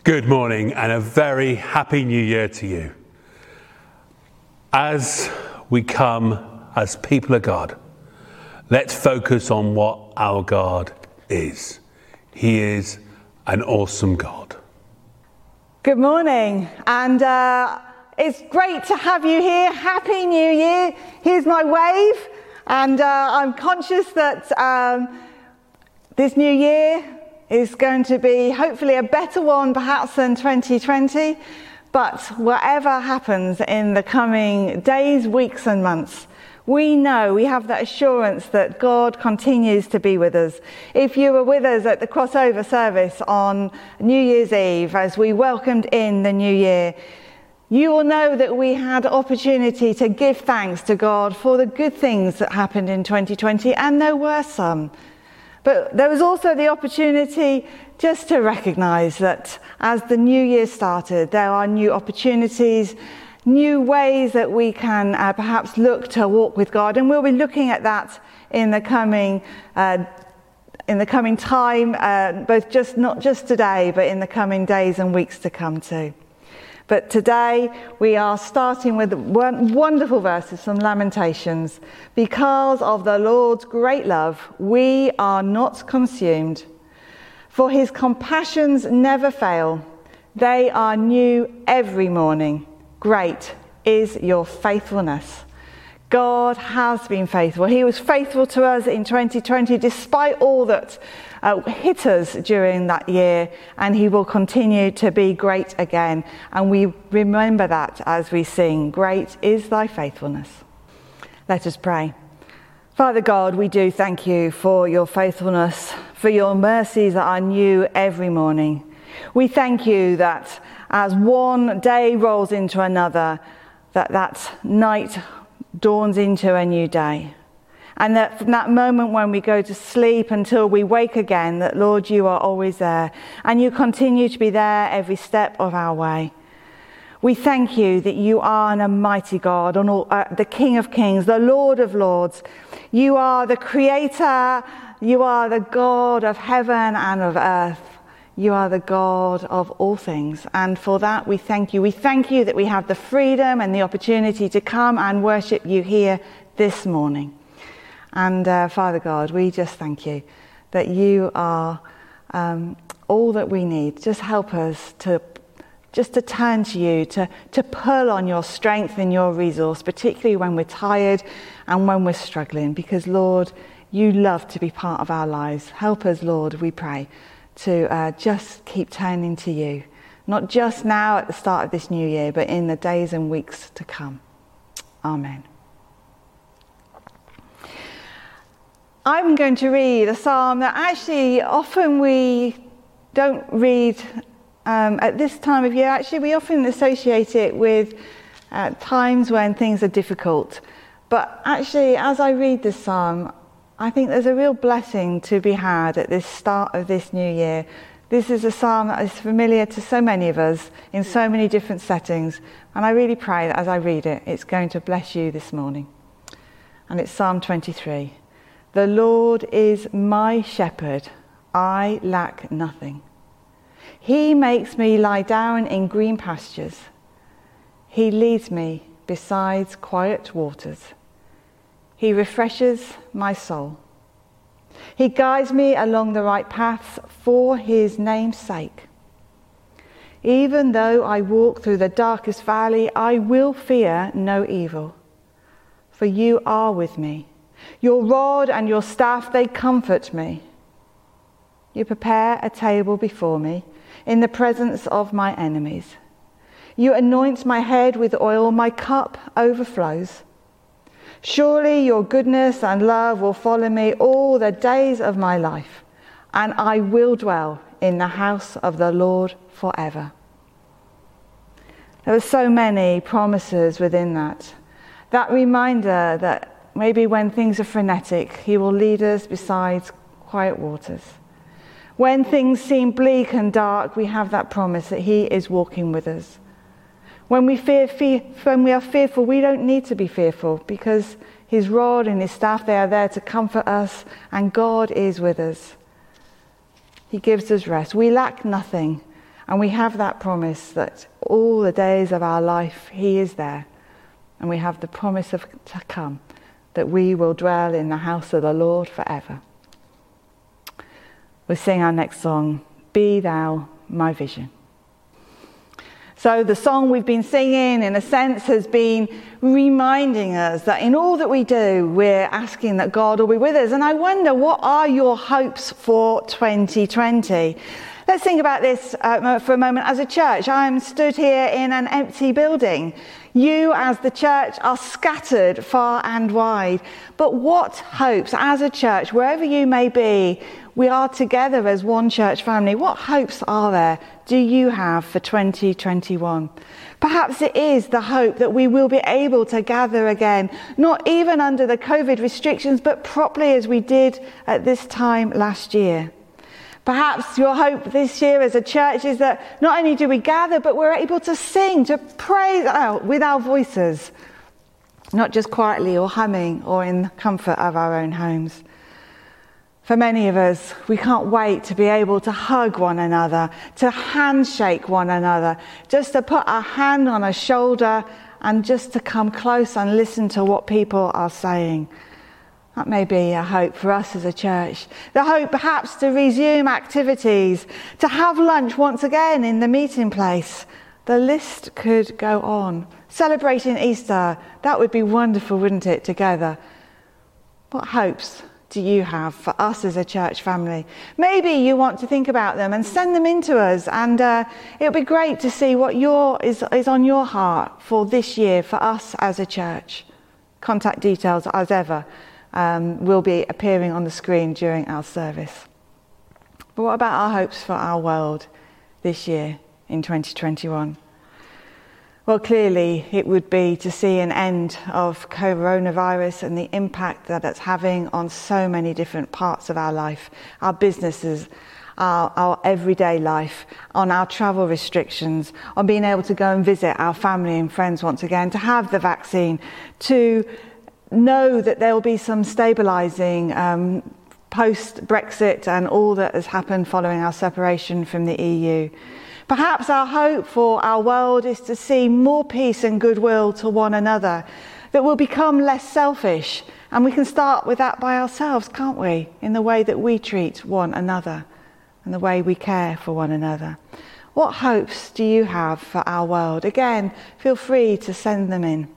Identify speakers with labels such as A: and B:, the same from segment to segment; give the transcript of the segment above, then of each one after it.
A: Good morning and a very happy new year to you. As we come as people of God, let's focus on what our God is. He is an awesome God.
B: Good morning, and it's great to have you here. Happy New Year. Here's my wave, and I'm conscious that this new year is going to be hopefully a better one perhaps than 2020, but whatever happens in the coming days, weeks and months, we know, we have that assurance that God continues to be with us. If you were with us at the crossover service on New Year's Eve as we welcomed in the new year, you will know that we had opportunity to give thanks to God for the good things that happened in 2020, and there were some. But there was also the opportunity just to recognise that as the new year started, there are new opportunities, new ways that we can perhaps look to walk with God, and we'll be looking at that in the coming time, both not just today, but in the coming days and weeks to come too. But today we are starting with wonderful verses from Lamentations. Because of the Lord's great love, we are not consumed. For his compassions never fail. They are new every morning. Great is your faithfulness. God has been faithful. He was faithful to us in 2020 despite all that hit us during that year, and he will continue to be great again. And we remember that as we sing, "Great is thy faithfulness." Let us pray. Father God, we do thank you for your faithfulness, for your mercies that are new every morning. We thank you that as one day rolls into another, that night dawns into a new day. And that from that moment when we go to sleep until we wake again, that Lord, you are always there, and you continue to be there every step of our way. We thank you that you are an almighty God, the King of Kings, the Lord of Lords. You are the Creator, you are the God of heaven and of earth. You are the God of all things, and for that we thank you. We thank you that we have the freedom and the opportunity to come and worship you here this morning. And Father God, we just thank you that you are all that we need. Just help us to turn to you, to pull on your strength and your resource, particularly when we're tired and when we're struggling, because Lord, you love to be part of our lives. Help us, Lord, we pray, to just keep turning to you, not just now at the start of this new year, but in the days and weeks to come. Amen. I'm going to read a psalm that actually often we don't read at this time of year. Actually, we often associate it with times when things are difficult. But actually, as I read this psalm, I think there's a real blessing to be had at this start of this new year. This is a psalm that is familiar to so many of us in so many different settings. And I really pray that as I read it, it's going to bless you this morning. And it's Psalm 23. The Lord is my shepherd, I lack nothing. He makes me lie down in green pastures. He leads me beside quiet waters. He refreshes my soul. He guides me along the right paths for his name's sake. Even though I walk through the darkest valley, I will fear no evil, for you are with me. Your rod and your staff, they comfort me. You prepare a table before me in the presence of my enemies. You anoint my head with oil, my cup overflows. Surely your goodness and love will follow me all the days of my life, and I will dwell in the house of the Lord forever. There are so many promises within that. That reminder that maybe when things are frenetic, he will lead us beside quiet waters. When things seem bleak and dark, we have that promise that he is walking with us. When we are fearful, we don't need to be fearful, because his rod and his staff, they are there to comfort us, and God is with us. He gives us rest. We lack nothing. And we have that promise that all the days of our life he is there. And we have the promise of to come, that we will dwell in the house of the Lord forever. We'll sing our next song, Be Thou My Vision. So the song we've been singing, in a sense, has been reminding us that in all that we do, we're asking that God will be with us. And I wonder, what are your hopes for 2020? Let's think about this for a moment as a church. I am stood here in an empty building. You, as the church, are scattered far and wide. But what hopes, as a church, wherever you may be, we are together as one church family. What hopes are there, do you have for 2021? Perhaps it is the hope that we will be able to gather again, not even under the COVID restrictions, but properly as we did at this time last year. Perhaps your hope this year as a church is that not only do we gather, but we're able to sing, to praise out with our voices, not just quietly or humming or in the comfort of our own homes. For many of us, we can't wait to be able to hug one another, to handshake one another, just to put our hand on a shoulder and just to come close and listen to what people are saying. That may be a hope for us as a church. The hope perhaps to resume activities, to have lunch once again in the meeting place. The list could go on. Celebrating Easter, that would be wonderful, wouldn't it, together? What hopes do you have for us as a church family? Maybe you want to think about them and send them in to us, and it would be great to see what is on your heart for this year for us as a church. Contact details, as ever, will be appearing on the screen during our service. But what about our hopes for our world this year in 2021? Well, clearly it would be to see an end of coronavirus and the impact that it's having on so many different parts of our life, our businesses, our everyday life, on our travel restrictions, on being able to go and visit our family and friends once again, to have the vaccine, to know that there will be some stabilising post-Brexit and all that has happened following our separation from the EU. Perhaps our hope for our world is to see more peace and goodwill to one another, that we'll become less selfish, and we can start with that by ourselves, can't we? In the way that we treat one another and the way we care for one another. What hopes do you have for our world? Again, feel free to send them in.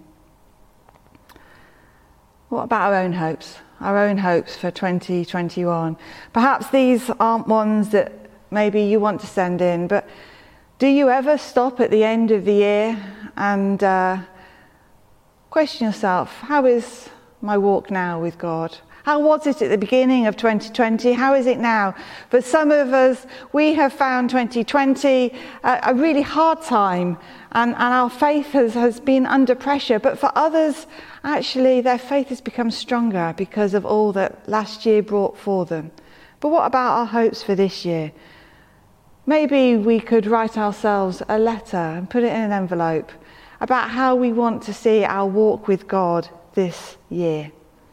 B: What about our own hopes? Our own hopes for 2021. Perhaps these aren't ones that maybe you want to send in, but do you ever stop at the end of the year and question yourself, how is my walk now with God? How was it at the beginning of 2020? How is it now? For some of us, we have found 2020 a really hard time, and our faith has been under pressure. But for others, actually, their faith has become stronger because of all that last year brought for them. But what about our hopes for this year? Maybe we could write ourselves a letter and put it in an envelope about how we want to see our walk with God this year.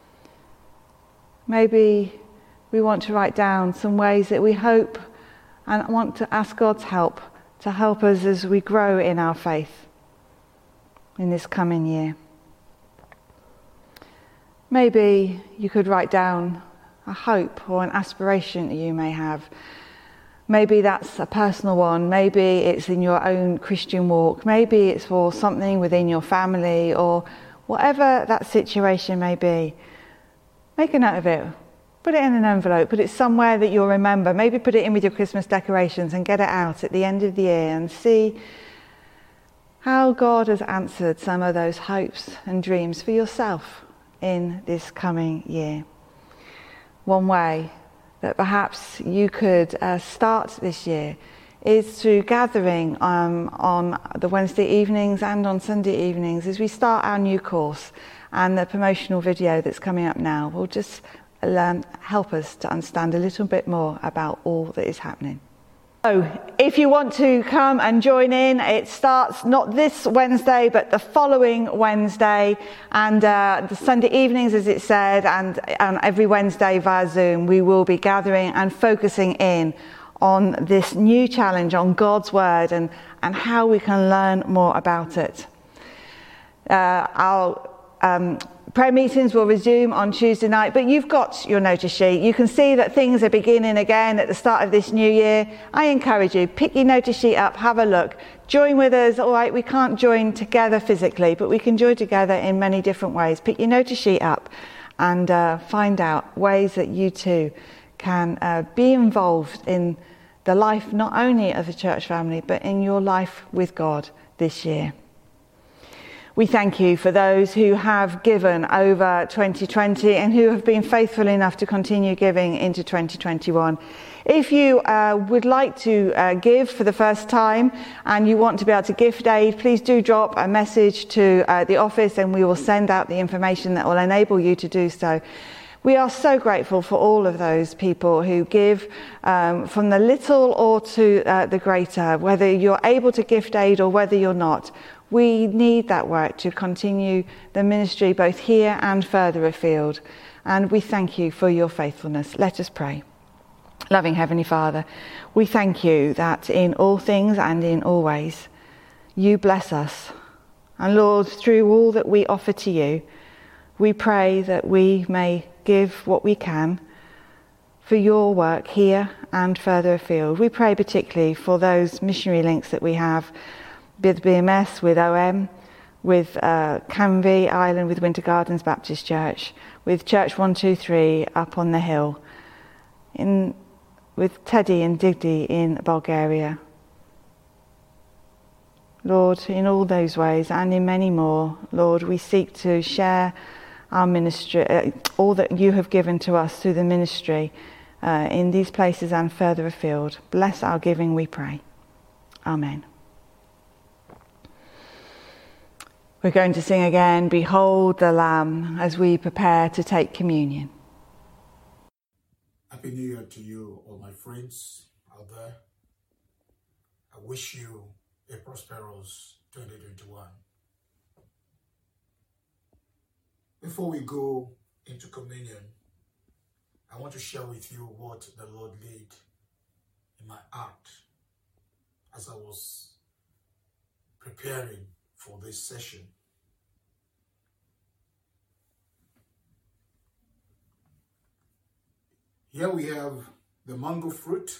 B: Maybe we want to write down some ways that we hope and want to ask God's help to help us as we grow in our faith in this coming year. Maybe you could write down a hope or an aspiration that you may have. Maybe that's a personal one. Maybe it's in your own Christian walk. Maybe it's for something within your family, or whatever that situation may be. Make a note of it. Put it in an envelope. Put it somewhere that you'll remember. Maybe put it in with your Christmas decorations and get it out at the end of the year and see how God has answered some of those hopes and dreams for yourself in this coming year. One way that perhaps you could start this year is through gathering on the Wednesday evenings and on Sunday evenings as we start our new course, and the promotional video that's coming up now will just help us to understand a little bit more about all that is happening. So if you want to come and join in, it starts not this Wednesday, but the following Wednesday, and the Sunday evenings, as it said, and every Wednesday via Zoom, we will be gathering and focusing in on this new challenge on God's Word and how we can learn more about it. Our prayer meetings will resume on Tuesday night, but you've got your notice sheet. You can see that things are beginning again at the start of this new year. I encourage you, pick your notice sheet up, have a look. Join with us. All right, we can't join together physically, but we can join together in many different ways. Pick your notice sheet up and find out ways that you too can be involved in the life not only of the church family, but in your life with God this year. We thank you for those who have given over 2020 and who have been faithful enough to continue giving into 2021. If you would like to give for the first time and you want to be able to gift aid, please do drop a message to the office and we will send out the information that will enable you to do so. We are so grateful for all of those people who give from the little or to the greater, whether you're able to gift aid or whether you're not. We need that work to continue the ministry both here and further afield. And we thank you for your faithfulness. Let us pray. Loving Heavenly Father, we thank you that in all things and in all ways, you bless us. And Lord, through all that we offer to you, we pray that we may give what we can for your work here and further afield. We pray particularly for those missionary links that we have with BMS, with OM, with Canvey Island, with Winter Gardens Baptist Church, with Church 123 up on the hill, with Teddy and Digdy in Bulgaria. Lord, in all those ways and in many more, Lord, we seek to share our ministry, all that you have given to us through the ministry in these places and further afield. Bless our giving, we pray. Amen. We're going to sing again, Behold the Lamb, as we prepare to take communion.
C: Happy New Year to you, all my friends out there. I wish you a prosperous 2021. Before we go into communion, I want to share with you what the Lord laid in my heart as I was preparing for this session. Here we have the mango fruit,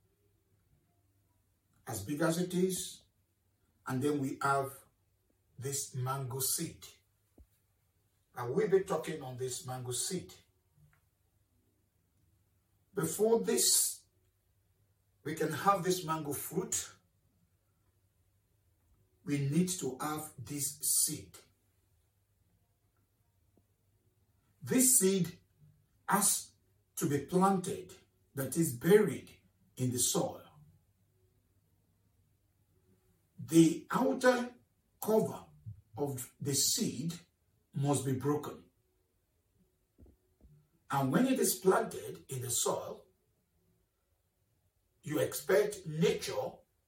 C: as big as it is, and then we have this mango seed. I will be talking on this mango seed. Before this, we can have this mango fruit, we need to have this seed. This seed has to be planted, that is buried in the soil. The outer cover of the seed must be broken. And when it is planted in the soil, you expect nature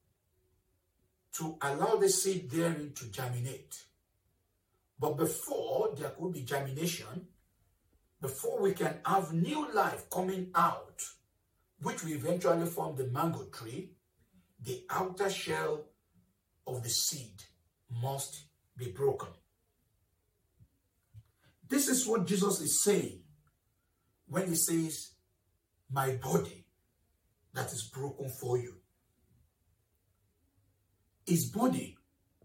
C: to allow the seed therein to germinate. But before there could be germination, before we can have new life coming out, which will eventually form the mango tree, the outer shell of the seed must be broken. This is what Jesus is saying when he says, my body that is broken for you. His body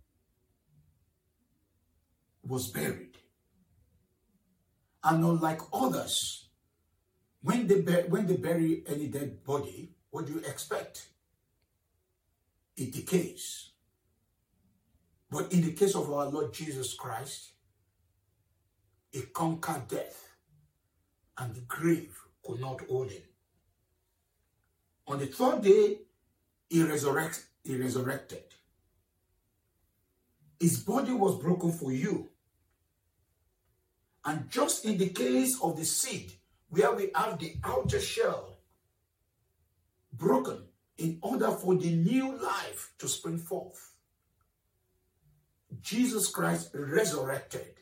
C: was buried. And unlike others, when they bury any dead body, what do you expect? It decays. But in the case of our Lord Jesus Christ, he conquered death, and the grave could not hold him. On the third day, he resurrected. His body was broken for you. And just in the case of the seed, where we have the outer shell broken in order for the new life to spring forth, Jesus Christ resurrected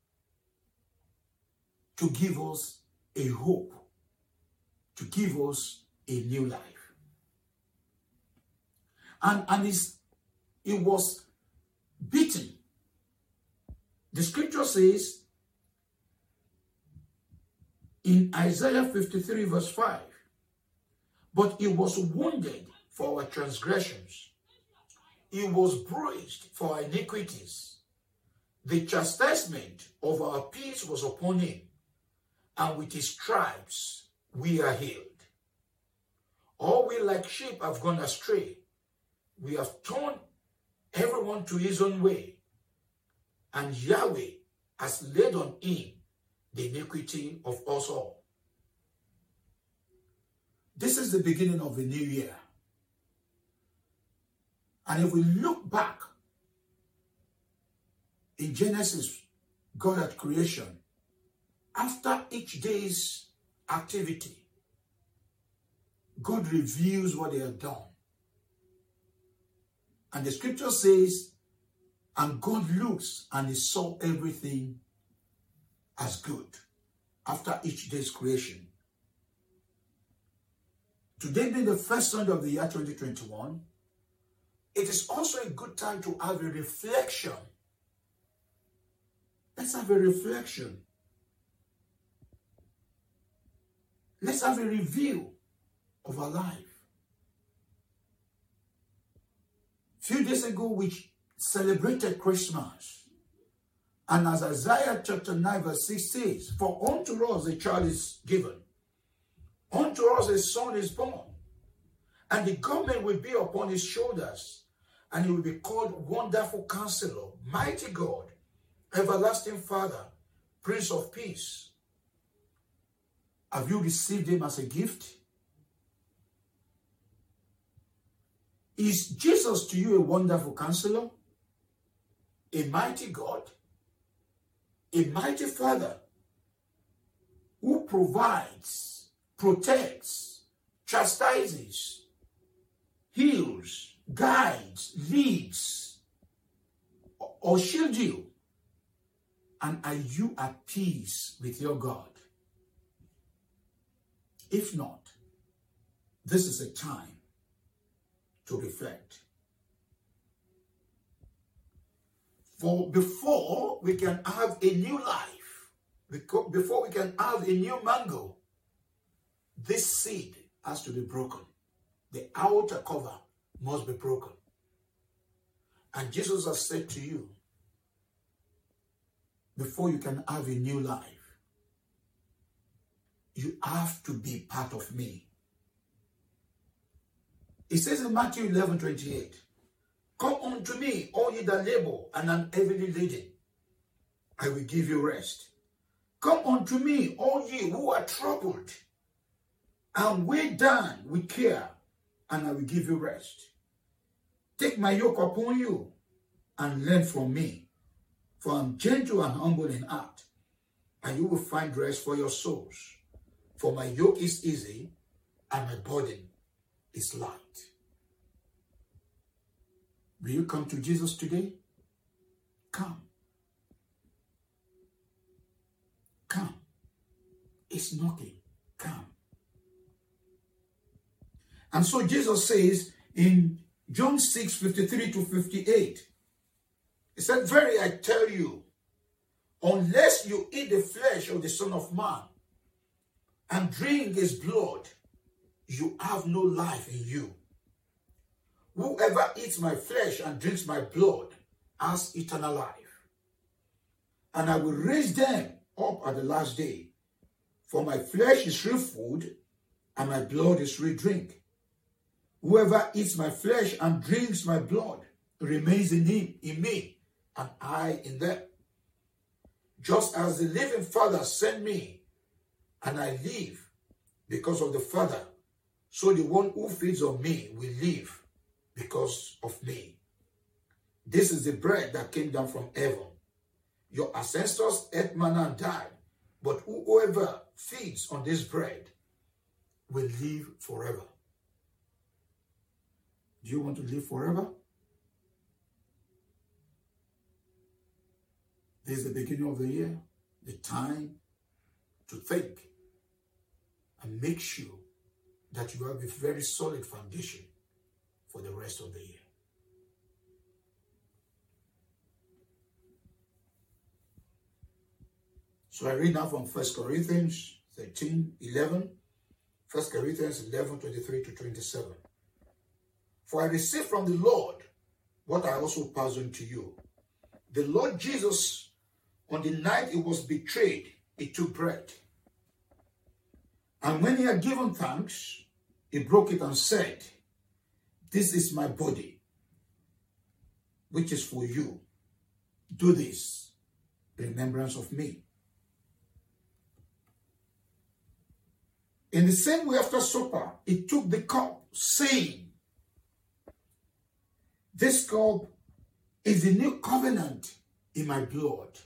C: to give us a hope, to give us a new life. and he was beaten. The scripture says in Isaiah 53 verse 5, but he was wounded for our transgressions. He was bruised for our iniquities. The chastisement of our peace was upon him, and with his stripes we are healed. All we like sheep have gone astray. We have turned everyone to his own way, and Yahweh has laid on him the iniquity of us all. This is the beginning of the new year. And if we look back in Genesis, God at creation, after each day's activity, God reviews what they have done. And the scripture says, and God looks and he saw everything as good after each day's creation. Today being the first Sunday of the year 2021, it is also a good time to have a reflection. Let's have a reflection. Let's have a review of our life. A few days ago, we celebrated Christmas. And as Isaiah chapter 9 verse 6 says, for unto us a child is given, unto us a son is born, and the government will be upon his shoulders, and he will be called Wonderful Counselor, Mighty God, Everlasting Father, Prince of Peace. Have you received him as a gift? Is Jesus to you a wonderful counselor, a mighty God, a mighty Father who provides, protects, chastises, heals, guides, leads, or shields you? And are you at peace with your God? If not, this is a time to reflect. For before we can have a new life, before we can have a new mango, this seed has to be broken. The outer cover must be broken. And Jesus has said to you, before you can have a new life, you have to be part of me. It says in Matthew 11:28, come unto me, all ye that labor and are heavily laden, I will give you rest. Come unto me, all ye who are troubled and weighed down with care, and I will give you rest. Take my yoke upon you and learn from me, for I am gentle and humble in heart, and you will find rest for your souls. For my yoke is easy and my burden is light. Will you come to Jesus today? Come. Come. It's knocking. Come. And so Jesus says in John 6:53-58, he said, verily I tell you, unless you eat the flesh of the Son of Man and drink his blood, you have no life in you. Whoever eats my flesh and drinks my blood has eternal life, and I will raise them up at the last day. For my flesh is real food, and my blood is real drink. Whoever eats my flesh and drinks my blood remains in him, in me, and I in them. Just as the living Father sent me, and I live because of the Father, so the one who feeds on me will live because of me. This is the bread that came down from heaven. Your ancestors ate manna and died, but whoever feeds on this bread will live forever. Do you want to live forever? This is the beginning of the year, the time to think and make sure that you have a very solid foundation for the rest of the year. So I read now from 1 Corinthians 13:11, 1 Corinthians 11:23-27. For I received from the Lord what I also passed on to you. The Lord Jesus, on the night he was betrayed, he took bread. And when he had given thanks, he broke it and said, "This is my body, which is for you. Do this in remembrance of me." In the same way, after supper, he took the cup, saying, "This cup is the new covenant in my blood.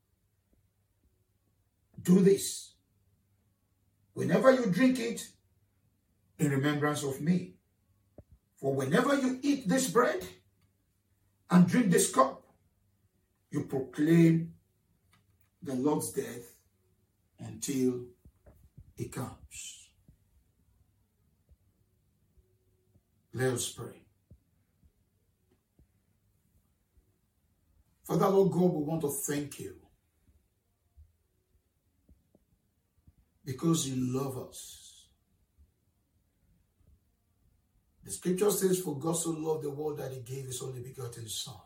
C: Do this whenever you drink it in remembrance of me. For whenever you eat this bread and drink this cup, you proclaim the Lord's death until he comes." Let us pray. Father, Lord God, we want to thank you because you love us. The scripture says, "For God so loved the world that he gave his only begotten Son,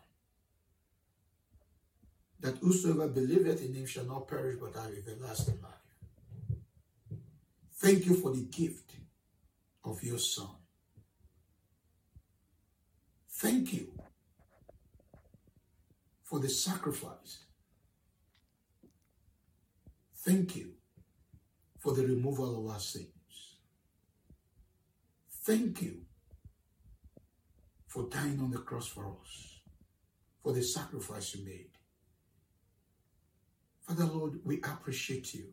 C: that whosoever believeth in him shall not perish but have everlasting life." Thank you for the gift of your Son. Thank you for the sacrifice. Thank you for the removal of our sins. Thank you for dying on the cross for us, for the sacrifice you made. Father, Lord, we appreciate you.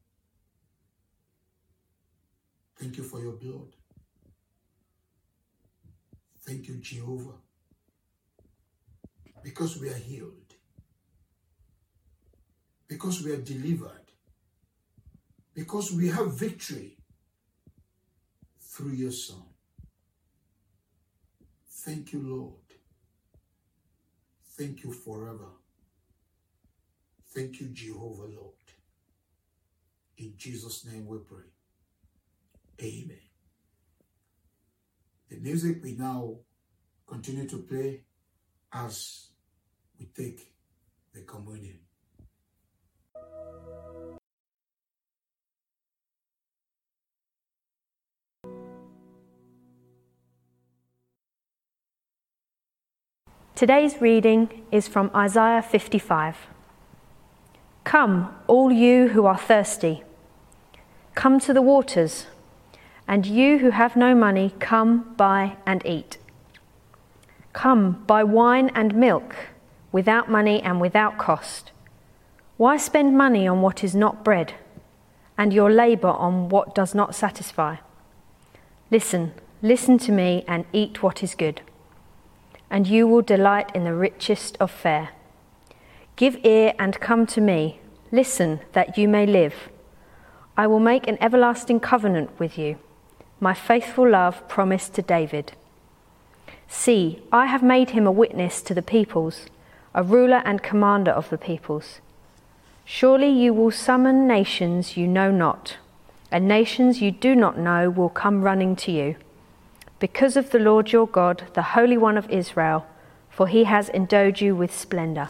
C: Thank you for your blood. Thank you, Jehovah, because we are healed, because we are delivered, because we have victory through your Son. Thank you, Lord. Thank you forever. Thank you, Jehovah, Lord. In Jesus' name we pray. Amen. The music we now continue to play as we take the communion.
D: Today's reading is from Isaiah 55. Come, all you who are thirsty, come to the waters, and you who have no money, come buy and eat. Come, buy wine and milk, without money and without cost. Why spend money on what is not bread, and your labour on what does not satisfy? Listen to me and eat what is good, and you will delight in the richest of fare. Give ear and come to me, listen that you may live. I will make an everlasting covenant with you, my faithful love promised to David. See, I have made him a witness to the peoples, a ruler and commander of the peoples. Surely you will summon nations you know not, and nations you do not know will come running to you, because of the Lord your God, the Holy One of Israel, for he has endowed you with splendor.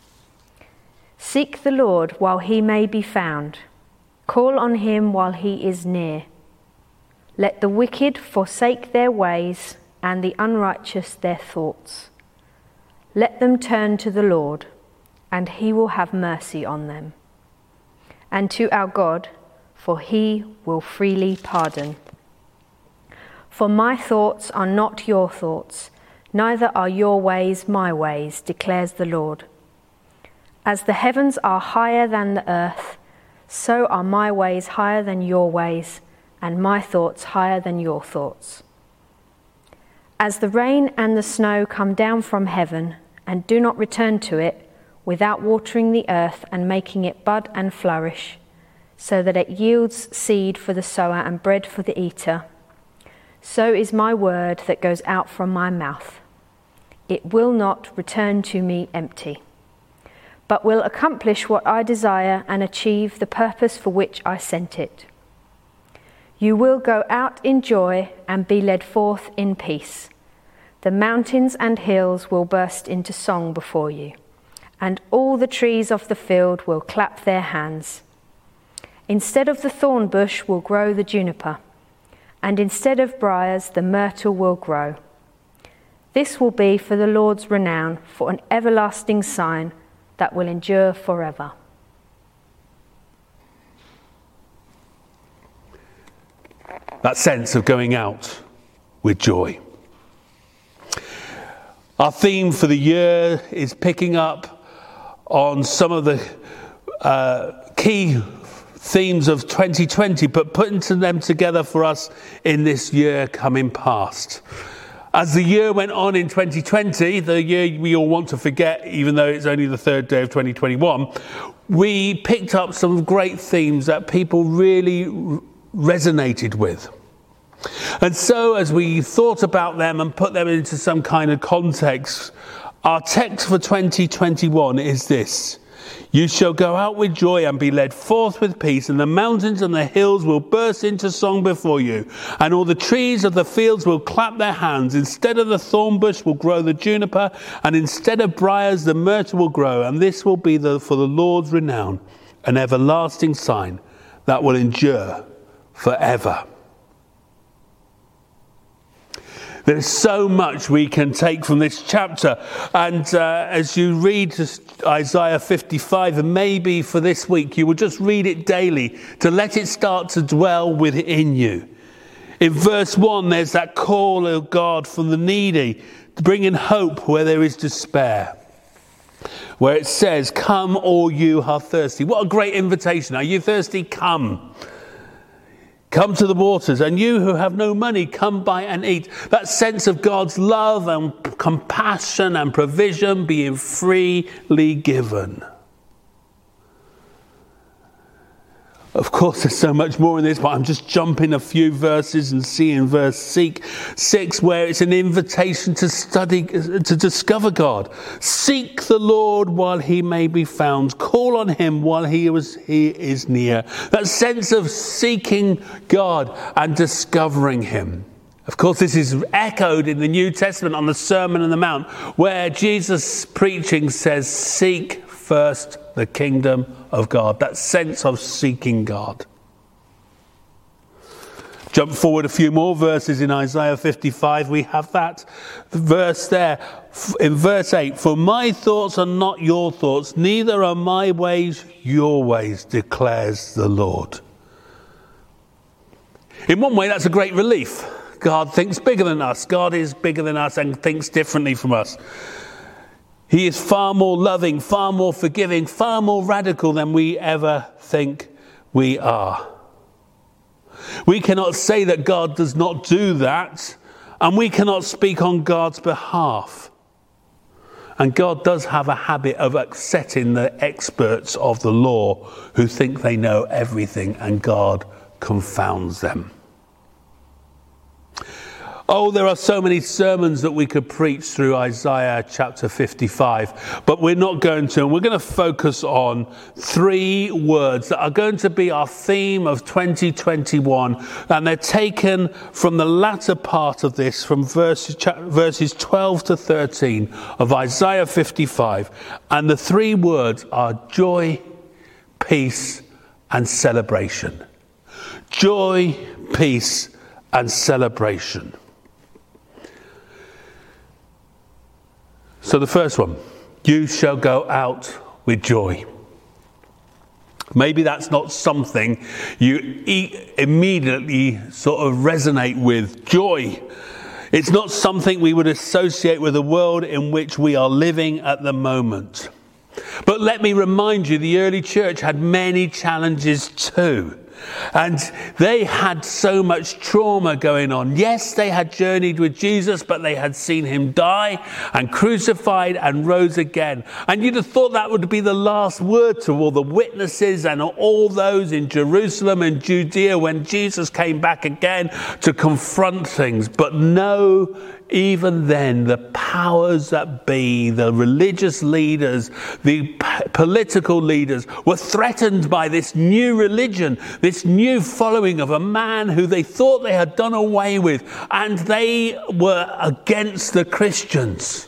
D: Seek the Lord while he may be found. Call on him while he is near. Let the wicked forsake their ways, and the unrighteous their thoughts. Let them turn to the Lord, and he will have mercy on them, and to our God, for he will freely pardon. For my thoughts are not your thoughts, neither are your ways my ways, declares the Lord. As the heavens are higher than the earth, so are my ways higher than your ways, and my thoughts higher than your thoughts. As the rain and the snow come down from heaven, and do not return to it, without watering the earth and making it bud and flourish, so that it yields seed for the sower and bread for the eater, so is my word that goes out from my mouth. It will not return to me empty, but will accomplish what I desire and achieve the purpose for which I sent it. You will go out in joy and be led forth in peace. The mountains and hills will burst into song before you, and all the trees of the field will clap their hands. Instead of the thorn bush will grow the juniper, and instead of briars the myrtle will grow. This will be for the Lord's renown, for an everlasting sign that will endure forever.
A: That sense of going out with joy. Our theme for the year is picking up on some of the key themes of 2020, but putting them together for us in this year coming past. As the year went on in 2020, the year we all want to forget, even though it's only the third day of 2021, we picked up some great themes that people really resonated with. And so as we thought about them and put them into some kind of context, our text for 2021 is this: you shall go out with joy and be led forth with peace, and the mountains and the hills will burst into song before you, and all the trees of the fields will clap their hands. Instead of the thorn bush will grow the juniper, and instead of briars the myrtle will grow, and this will be for the Lord's renown, an everlasting sign that will endure forever. There's so much we can take from this chapter. And as you read Isaiah 55, and maybe for this week, you will just read it daily to let it start to dwell within you. In verse 1, there's that call of God from the needy to bring in hope where there is despair. Where it says, come all you who are thirsty. What a great invitation. Are you thirsty? Come. Come to the waters, and you who have no money, come buy and eat. That sense of God's love and compassion and provision being freely given. Of course, there's so much more in this, but I'm just jumping a few verses and seeing verse 6, where it's an invitation to study, to discover God. Seek the Lord while he may be found. Call on him while he is near. That sense of seeking God and discovering him. Of course, this is echoed in the New Testament on the Sermon on the Mount, where Jesus preaching says, seek first the kingdom of God. That sense of seeking God. Jump forward a few more verses in Isaiah 55. We have that verse there. In verse 8, for my thoughts are not your thoughts, neither are my ways your ways, declares the Lord. In one way, that's a great relief. God thinks bigger than us. God is bigger than us and thinks differently from us. He is far more loving, far more forgiving, far more radical than we ever think we are. We cannot say that God does not do that, and we cannot speak on God's behalf. And God does have a habit of upsetting the experts of the law who think they know everything, and God confounds them. Oh, there are so many sermons that we could preach through Isaiah chapter 55, but we're not going to. And we're going to focus on 3 words that are going to be our theme of 2021. And they're taken from the latter part of this, from verses 12 to 13 of Isaiah 55. And the 3 words are joy, peace, and celebration. Joy, peace, and celebration. So the first one, you shall go out with joy. Maybe that's not something you immediately sort of resonate with. Joy. It's not something we would associate with the world in which we are living at the moment. But let me remind you, the early church had many challenges too. And they had so much trauma going on. Yes, they had journeyed with Jesus, but they had seen him die and crucified and rose again. And you'd have thought that would be the last word to all the witnesses and all those in Jerusalem and Judea when Jesus came back again to confront things. But no, even then, the powers that be, the religious leaders, the political leaders were threatened by this new religion, this new following of a man who they thought they had done away with, and they were against the Christians.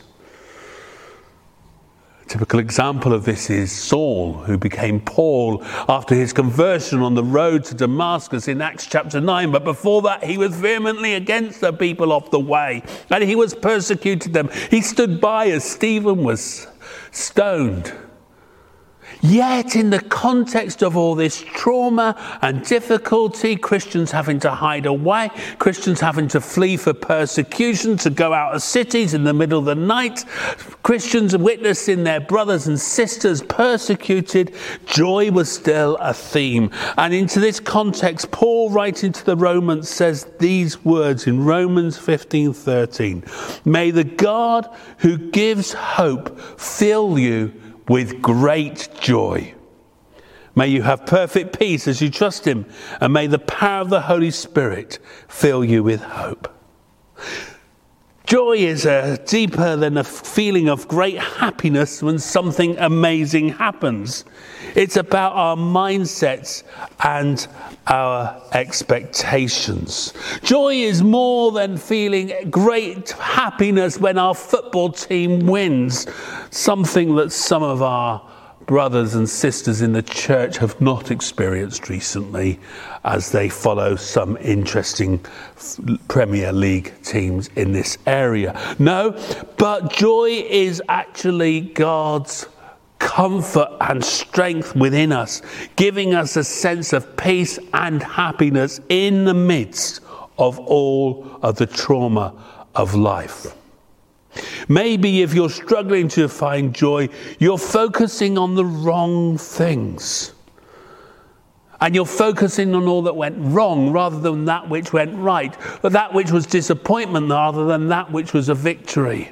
A: A typical example of this is Saul, who became Paul after his conversion on the road to Damascus in Acts chapter 9. But before that, he was vehemently against the people of the way, and he was persecuted them. He stood by as Stephen was stoned. Yet in the context of all this trauma and difficulty, Christians having to hide away, Christians having to flee for persecution, to go out of cities in the middle of the night, Christians witnessing their brothers and sisters persecuted, joy was still a theme. And into this context, Paul, writing to the Romans, says these words in Romans 15:13. May the God who gives hope fill you with great joy. May you have perfect peace as you trust him, and may the power of the Holy Spirit fill you with hope. Joy is deeper than a feeling of great happiness when something amazing happens. It's about our mindsets and our expectations. Joy is more than feeling great happiness when our football team wins, something that some of our brothers and sisters in the church have not experienced recently as they follow some interesting Premier League teams in this area. No, but joy is actually God's comfort and strength within us, giving us a sense of peace and happiness in the midst of all of the trauma of life. Maybe if you're struggling to find joy, you're focusing on the wrong things. And you're focusing on all that went wrong rather than that which went right. But that which was disappointment rather than that which was a victory.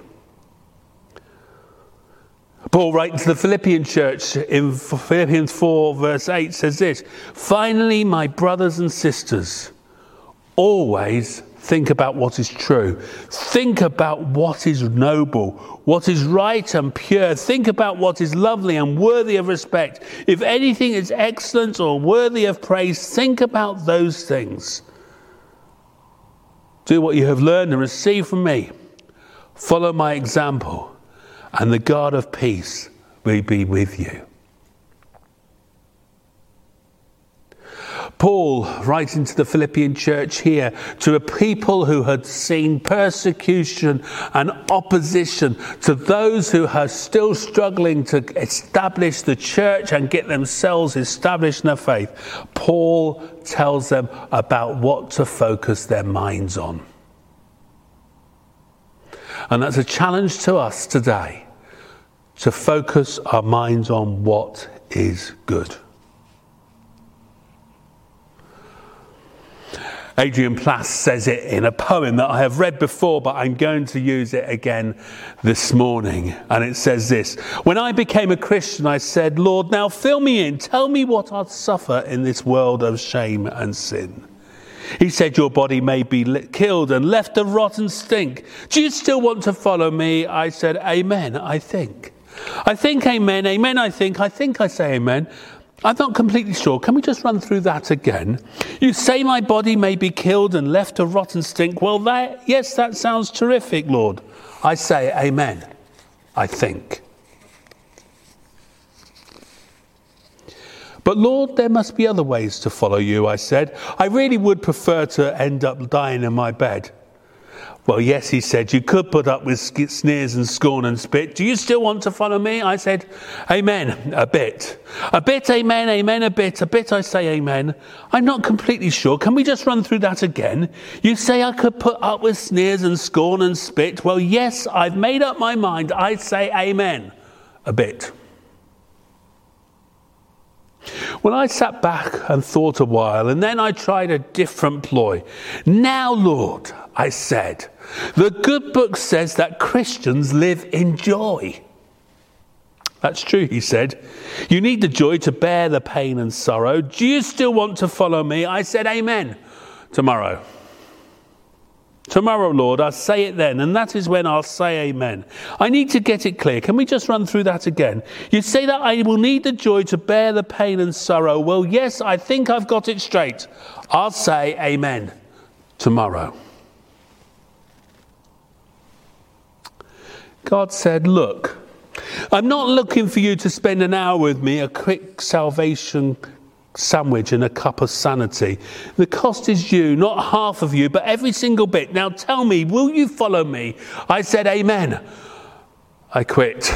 A: Paul writes to the Philippian church in Philippians 4 verse 8 says this: "Finally, my brothers and sisters, always think about what is true. Think about what is noble, what is right and pure. Think about what is lovely and worthy of respect. If anything is excellent or worthy of praise, think about those things. Do what you have learned and received from me. Follow my example, and the God of peace will be with you." Paul, writing to the Philippian church here, to a people who had seen persecution and opposition, to those who are still struggling to establish the church and get themselves established in their faith, Paul tells them about what to focus their minds on. And that's a challenge to us today, to focus our minds on what is good. Adrian Plass says it in a poem that I have read before, but I'm going to use it again this morning. And it says this: "When I became a Christian, I said, Lord, now fill me in. Tell me what I'd suffer in this world of shame and sin. He said, your body may be killed and left to rot and stink. Do you still want to follow me? I said, amen, I think. I think, amen, amen, I think I say amen. I'm not completely sure. Can we just run through that again? You say my body may be killed and left to rot and stink. Well, yes, that sounds terrific, Lord. I say, amen. I think. But Lord, there must be other ways to follow you, I said. I really would prefer to end up dying in my bed. Well, yes, he said, you could put up with sneers and scorn and spit. Do you still want to follow me? I said, amen, a bit. A bit, amen, amen, a bit, I say amen. I'm not completely sure. Can we just run through that again? You say I could put up with sneers and scorn and spit. Well, yes, I've made up my mind. I say amen, a bit. Well, I sat back and thought a while, and then I tried a different ploy. Now, Lord, I said, the good book says that Christians live in joy. That's true, he said. You need the joy to bear the pain and sorrow. Do you still want to follow me? I said, amen. Tomorrow, Lord, I'll say it then, and that is when I'll say amen. I need to get it clear. Can we just run through that again? You say that I will need the joy to bear the pain and sorrow. Well, yes, I think I've got it straight. I'll say amen tomorrow. God said, look, I'm not looking for you to spend an hour with me, a quick salvation sandwich and a cup of sanity. The cost is you, not half of you, but every single bit. Now tell me, will you follow me? I said, amen. I quit.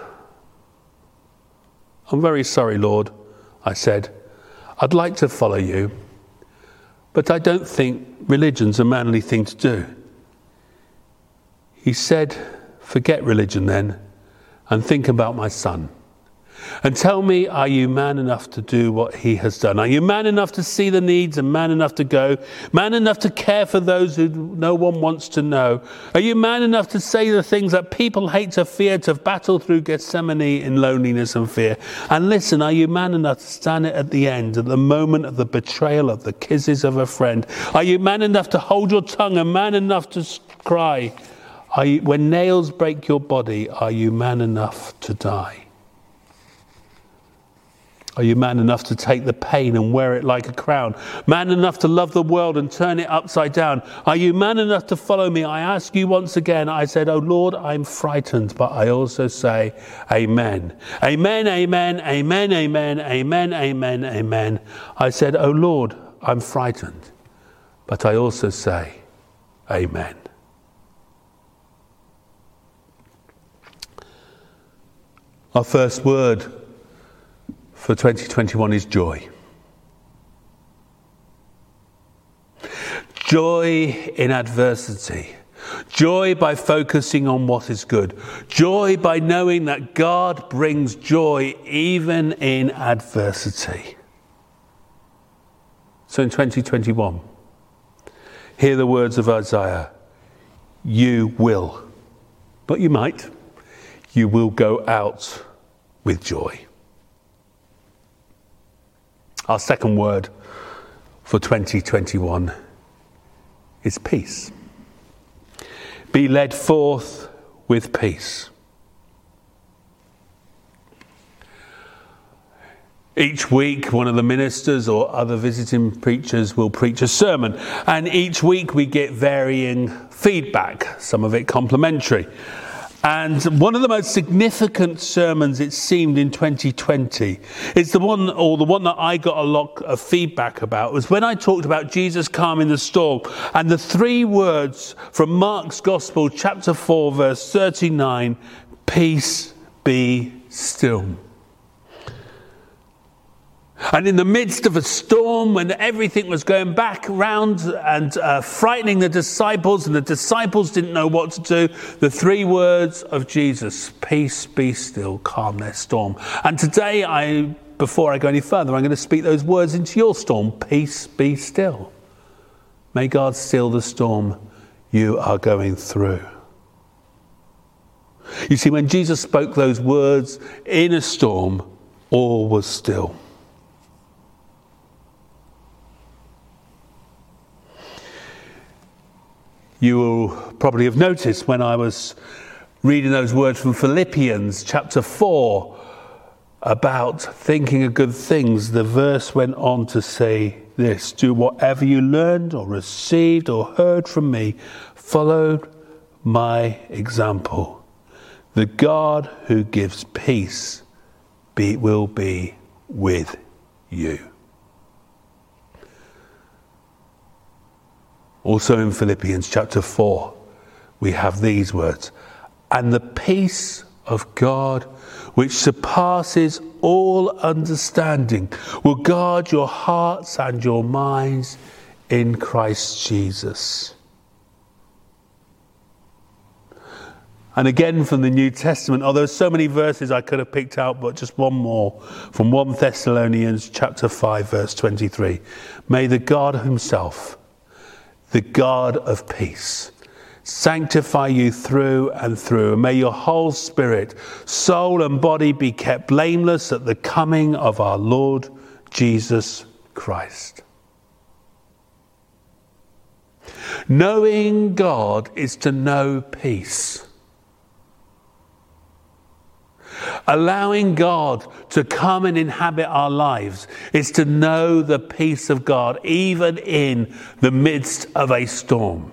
A: I'm very sorry, Lord, I said. I'd like to follow you, but I don't think religion's a manly thing to do. He said, forget religion then, and think about my son. And tell me, are you man enough to do what he has done? Are you man enough to see the needs and man enough to go? Man enough to care for those who no one wants to know? Are you man enough to say the things that people hate to fear, to battle through Gethsemane in loneliness and fear? And listen, are you man enough to stand at the end, at the moment of the betrayal, of the kisses of a friend? Are you man enough to hold your tongue and man enough to cry? When nails break your body, are you man enough to die? Are you man enough to take the pain and wear it like a crown? Man enough to love the world and turn it upside down? Are you man enough to follow me? I ask you once again. I said, oh Lord, I'm frightened, but I also say amen. Amen, amen, amen, amen, amen, amen, amen. I said, oh Lord, I'm frightened, but I also say amen. Our first word for 2021 is joy. Joy in adversity. Joy by focusing on what is good. Joy by knowing that God brings joy even in adversity. So in 2021, hear the words of Isaiah. You will, not you might, you will go out with joy. Our second word for 2021 is peace. Be led forth with peace. Each week, one of the ministers or other visiting preachers will preach a sermon, and each week we get varying feedback, some of it complimentary. And one of the most significant sermons, it seemed, in 2020 is the one that I got a lot of feedback about, was when I talked about Jesus calming the storm and the three words from Mark's Gospel, chapter 4, verse 39, peace be still. And in the midst of a storm, when everything was going back round and frightening the disciples, and the disciples didn't know what to do, the three words of Jesus, peace be still, calm their storm. And today, before I go any further, I'm going to speak those words into your storm, peace be still. May God still the storm you are going through. You see, when Jesus spoke those words in a storm, all was still. You will probably have noticed when I was reading those words from Philippians chapter 4 about thinking of good things, the verse went on to say this: do whatever you learned or received or heard from me, follow my example. The God who gives peace will be with you. Also in Philippians chapter 4, we have these words: and the peace of God, which surpasses all understanding, will guard your hearts and your minds in Christ Jesus. And again from the New Testament, although so many verses I could have picked out, but just one more from 1 Thessalonians chapter 5, verse 23. May the God himself, the God of peace, sanctify you through and through. And may your whole spirit, soul and body be kept blameless at the coming of our Lord Jesus Christ. Knowing God is to know peace. Allowing God to come and inhabit our lives is to know the peace of God, even in the midst of a storm.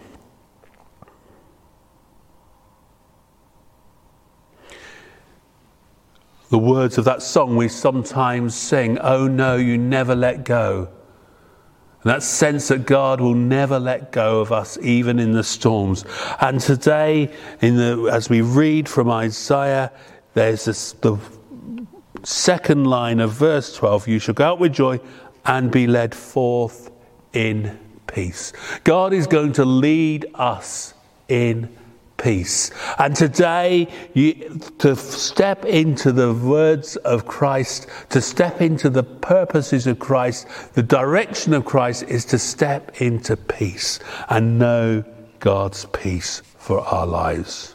A: The words of that song we sometimes sing, "Oh no, you never let go." And that sense that God will never let go of us, even in the storms. And today, as we read from Isaiah, there's the second line of verse 12. You shall go out with joy and be led forth in peace. God is going to lead us in peace. And today, to step into the words of Christ, to step into the purposes of Christ, the direction of Christ is to step into peace and know God's peace for our lives.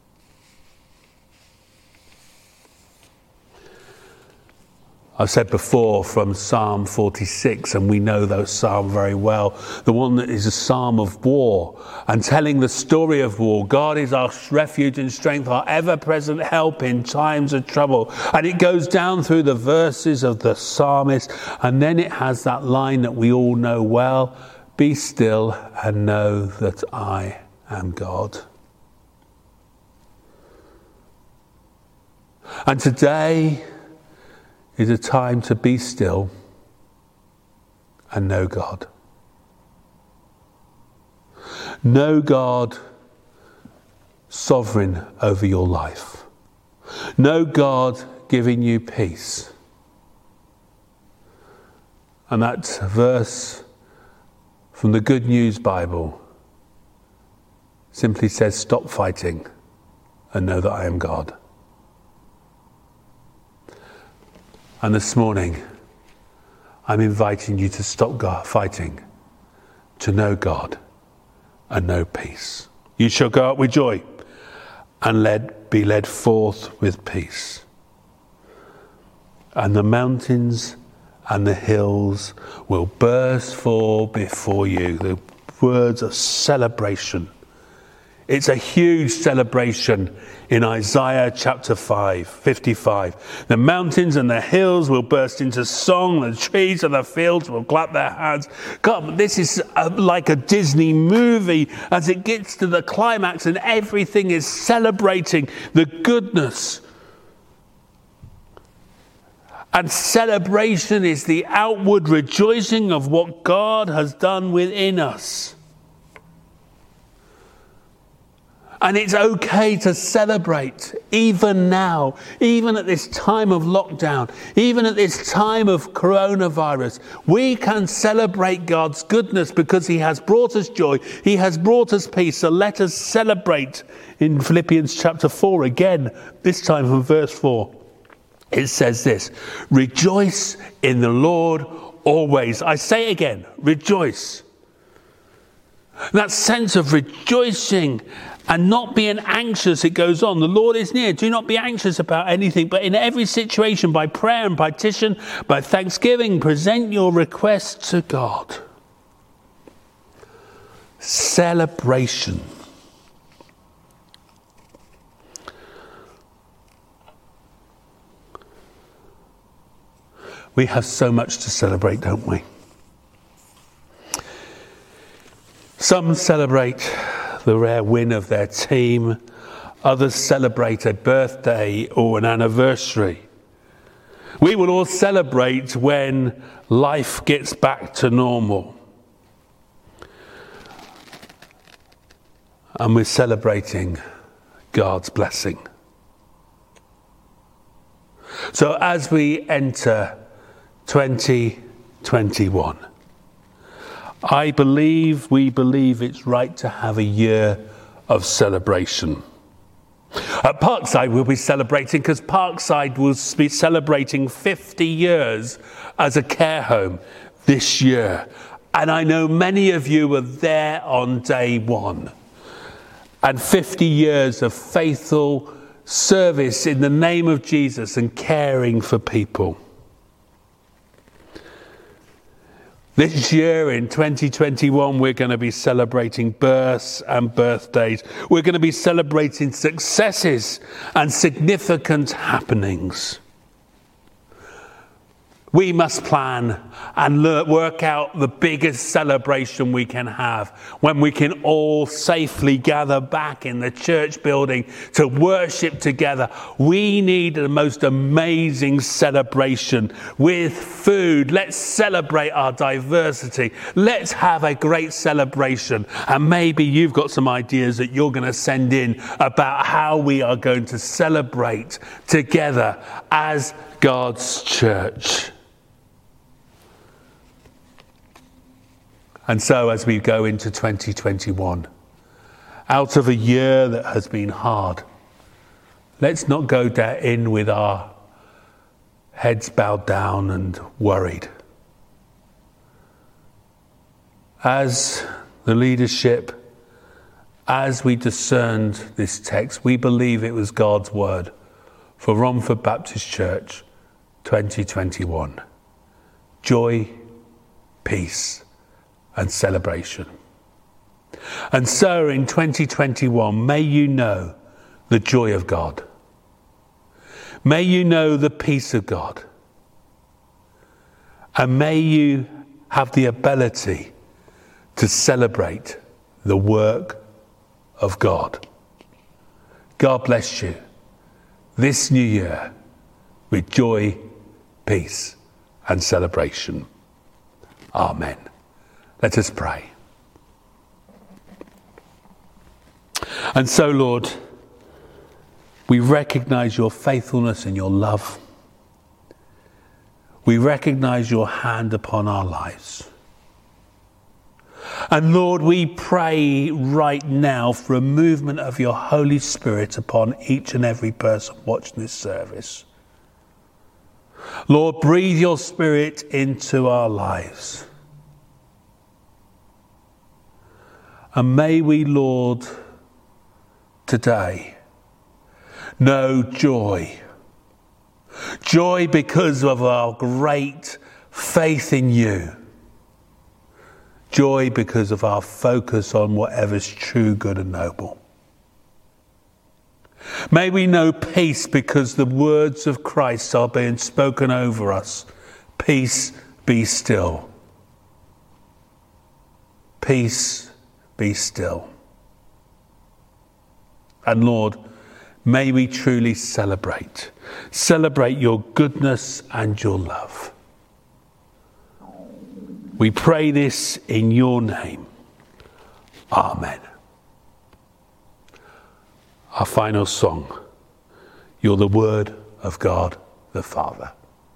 A: I've said before from Psalm 46, and we know that psalm very well, the one that is a psalm of war and telling the story of war. God is our refuge and strength, our ever-present help in times of trouble. And it goes down through the verses of the psalmist, and then it has that line that we all know well, "Be still and know that I am God." And today is a time to be still and know God. Know God sovereign over your life. Know God giving you peace. And that verse from the Good News Bible simply says, "Stop fighting and know that I am God." And this morning, I'm inviting you to stop fighting, to know God and know peace. You shall go out with joy and be led forth with peace. And the mountains and the hills will burst forth before you. The words of celebration. It's a huge celebration in Isaiah chapter 55. The mountains and the hills will burst into song. The trees of the fields will clap their hands. God, this is like a Disney movie as it gets to the climax and everything is celebrating the goodness. And celebration is the outward rejoicing of what God has done within us. And it's okay to celebrate, even now, even at this time of lockdown, even at this time of coronavirus. We can celebrate God's goodness because he has brought us joy. He has brought us peace. So let us celebrate in Philippians chapter 4 again, this time from verse 4. It says this, "Rejoice in the Lord always." I say again, rejoice. That sense of rejoicing and not being anxious, it goes on. The Lord is near. Do not be anxious about anything, but in every situation, by prayer and petition, by thanksgiving, present your requests to God. Celebration. We have so much to celebrate, don't we? Some celebrate the rare win of their team. Others celebrate a birthday or an anniversary. We will all celebrate when life gets back to normal. And we're celebrating God's blessing. So as we enter 2021, we believe it's right to have a year of celebration. At Parkside, we'll be celebrating, because Parkside will be celebrating 50 years as a care home this year. And I know many of you were there on day one. And 50 years of faithful service in the name of Jesus and caring for people. This year in 2021, we're going to be celebrating births and birthdays. We're going to be celebrating successes and significant happenings. We must plan and work out the biggest celebration we can have, when we can all safely gather back in the church building to worship together. We need the most amazing celebration with food. Let's celebrate our diversity. Let's have a great celebration. And maybe you've got some ideas that you're going to send in about how we are going to celebrate together as God's church. And so as we go into 2021, out of a year that has been hard, let's not go in with our heads bowed down and worried. As the leadership, as we discerned this text, we believe it was God's word for Romford Baptist Church 2021. Joy, peace, and celebration. And so in 2021, may you know the joy of God. May you know the peace of God. And may you have the ability to celebrate the work of God. God bless you this new year with joy, peace, and celebration. Amen. Let us pray. And so, Lord, we recognize your faithfulness and your love. We recognize your hand upon our lives. And Lord, we pray right now for a movement of your Holy Spirit upon each and every person watching this service. Lord, breathe your Spirit into our lives. And may we, Lord, today know joy. Joy because of our great faith in you. Joy because of our focus on whatever's true, good and noble. May we know peace because the words of Christ are being spoken over us. Peace, be still. Peace, be still. And Lord, may we truly celebrate your goodness and your love. We pray this in your name. Amen. Our final song, You're the Word of God the Father.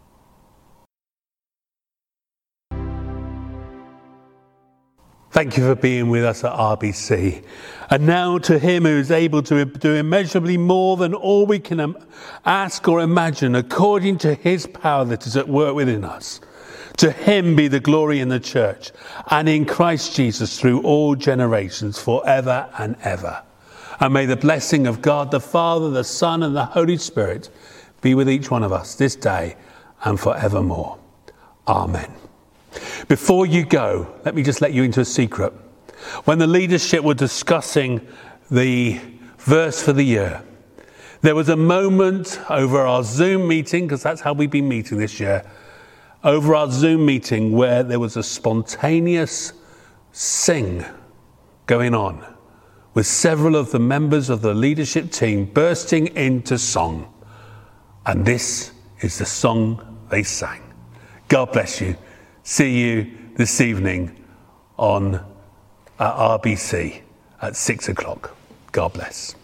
A: Thank you for being with us at RBC. And now to him who is able to do immeasurably more than all we can ask or imagine, according to his power that is at work within us. To him be the glory in the church and in Christ Jesus through all generations, forever and ever. And may the blessing of God the Father, the Son and the Holy Spirit be with each one of us this day and forevermore. Amen. Before you go, let me just let you into a secret. When the leadership were discussing the verse for the year, there was a moment over our Zoom meeting, because that's how we've been meeting this year, over our Zoom meeting where there was a spontaneous sing going on with several of the members of the leadership team bursting into song. And this is the song they sang. God bless you. See you this evening on RBC at 6 o'clock. God bless.